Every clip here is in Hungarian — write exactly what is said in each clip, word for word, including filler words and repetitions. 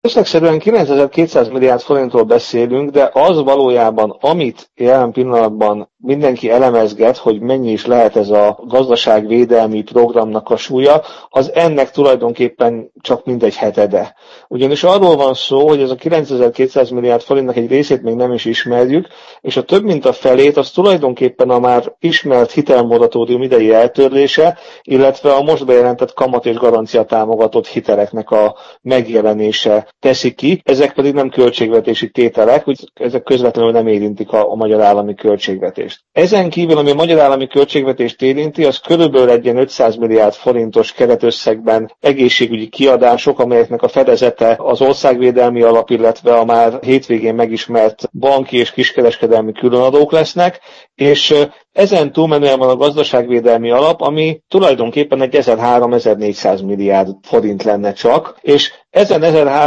Összegszerűen kilencezer-kétszáz milliárd forintról beszélünk, de az valójában, amit jelen pillanatban mindenki elemezget, hogy mennyi is lehet ez a gazdaságvédelmi programnak a súlya, az ennek tulajdonképpen csak mindegy hetede. Ugyanis arról van szó, hogy ez a kilencezer-kétszáz milliárd forintnak egy részét még nem is ismerjük, és a több mint a felét az tulajdonképpen a már ismert hitelmoratórium idei eltörlése, illetve a most bejelentett kamat és garancia támogatott hiteleknek a megjelenése teszi ki, ezek pedig nem költségvetési tételek, úgy ezek közvetlenül nem érintik a, a magyar állami költségvetést. Ezen kívül, ami a magyar állami költségvetést érinti, az körülbelül egy ilyen ötszáz milliárd forintos keretösszegben egészségügyi kiadások, amelyeknek a fedezete az országvédelmi alap, illetve a már hétvégén megismert banki és kiskereskedelmi különadók lesznek, és ezen túlmenően van a gazdaságvédelmi alap, ami tulajdonképpen egy ezerhárom-ezernégyszáz milliárd forint lenne csak, és ezen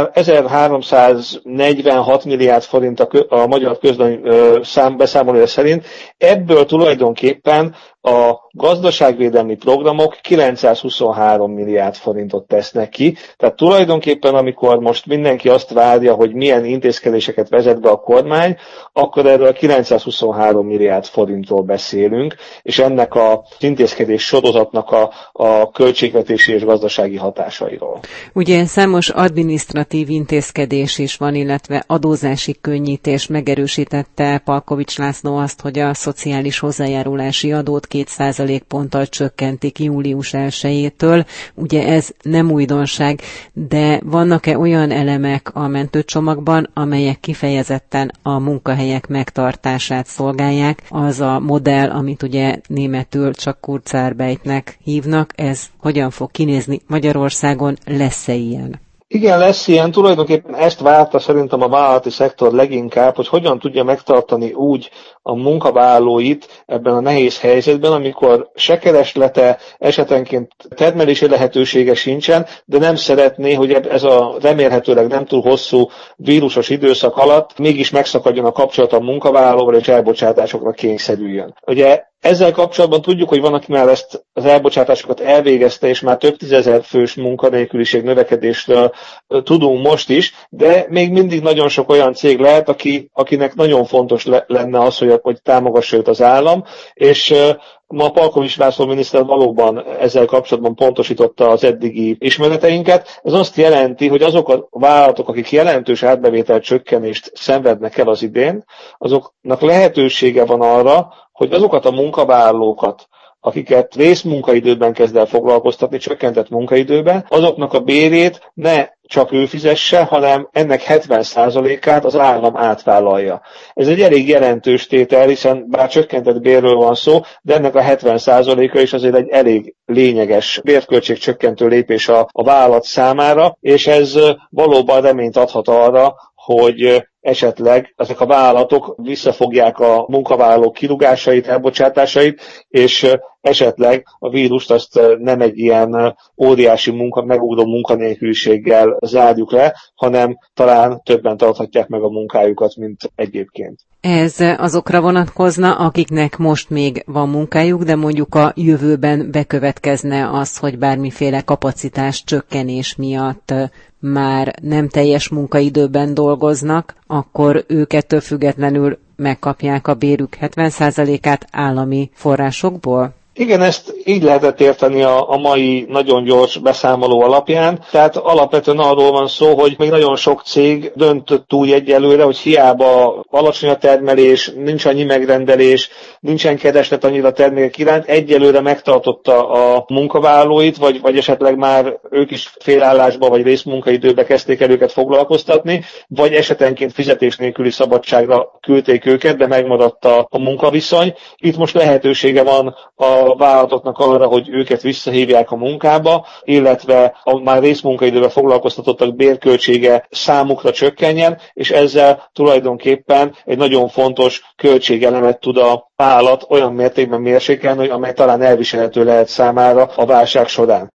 ezerháromszáznegyvenhat milliárd forint a, kö, a magyar közlöny számbeszámolója szerint, ebből tulajdonképpen a gazdaságvédelmi programok kilencszázhuszonhárom milliárd forintot tesznek ki, tehát tulajdonképpen amikor most mindenki azt várja, hogy milyen intézkedéseket vezet be a kormány, akkor erről kilencszázhuszonhárom milliárd forintról beszélünk, és ennek az intézkedés sorozatnak a, a költségvetési és gazdasági hatásairól. Ugye számos adminisztratív intézkedés is van, illetve adózási könnyítés. Megerősítette Palkovics László azt, hogy a szociális hozzájárulási adót két százalékponttal csökkentik július elsejétől. Ugye ez nem újdonság, de vannak-e olyan elemek a mentőcsomagban, amelyek kifejezetten a munkahelyek megtartását szolgálják? Az a modell, amit ugye németül csak Kurzarbeitnek hívnak, ez hogyan fog kinézni Magyarországon? Lesz-e ilyen? Igen, lesz ilyen. Tulajdonképpen ezt várta szerintem a vállalati szektor leginkább, hogy hogyan tudja megtartani úgy a munkavállalóit ebben a nehéz helyzetben, amikor se kereslete, esetenként termelési lehetősége sincsen, de nem szeretné, hogy ez a remélhetőleg nem túl hosszú vírusos időszak alatt mégis megszakadjon a kapcsolat a munkavállalóval és elbocsátásokra kényszerüljön. Ugye ezzel kapcsolatban tudjuk, hogy van, aki már ezt az elbocsátásokat elvégezte, és már több tízezer fős munkanélküliség növekedésről tudunk most is, de még mindig nagyon sok olyan cég lehet, aki, akinek nagyon fontos le, lenne az, hogy, hogy támogassa őt az állam, és ma Palkovics László miniszter valóban ezzel kapcsolatban pontosította az eddigi ismereteinket. Ez azt jelenti, hogy azok a vállalatok, akik jelentős árbevétel csökkenést szenvednek el az idén, azoknak lehetősége van arra, hogy azokat a munkavállalókat, akiket részmunkaidőben kezd el foglalkoztatni, csökkentett munkaidőben, azoknak a bérét ne csak ő fizesse, hanem ennek hetven százalékát az állam átvállalja. Ez egy elég jelentős tétel, hiszen bár csökkentett bérről van szó, de ennek a hetven százaléka is azért egy elég lényeges bérköltség csökkentő lépés a, a vállalat számára, és ez valóban reményt adhat arra, hogy esetleg ezek a vállalatok visszafogják a munkavállalók kirúgásait, elbocsátásait, és esetleg a vírust azt nem egy ilyen óriási munka, megugró munkanélküliséggel zárjuk le, hanem talán többen tarthatják meg a munkájukat, mint egyébként. Ez azokra vonatkozna, akiknek most még van munkájuk, de mondjuk a jövőben bekövetkezne az, hogy bármiféle kapacitás csökkenés miatt már nem teljes munkaidőben dolgoznak, akkor ők ettől függetlenül megkapják a bérük hetven százalékát állami forrásokból? Igen, ezt így lehetett érteni a, a mai nagyon gyors beszámoló alapján. Tehát alapvetően arról van szó, hogy még nagyon sok cég döntött úgy egyelőre, hogy hiába alacsony a termelés, nincs annyi megrendelés, nincsen kereslet annyira termékek iránt, egyelőre megtartotta a munkavállalóit, vagy, vagy esetleg már ők is félállásba vagy részmunkaidőbe kezdték el őket foglalkoztatni, vagy esetenként fizetés nélküli szabadságra küldték őket, de megmaradt a, a munkaviszony. Itt most lehetősége van a a vállalatoknak arra, hogy őket visszahívják a munkába, illetve a már részmunkaidőben foglalkoztatottak bérköltsége számukra csökkenjen, és ezzel tulajdonképpen egy nagyon fontos költségelemet tud a vállalat olyan mértékben mérsékelni, amely talán elviselhető lehet számára a válság során.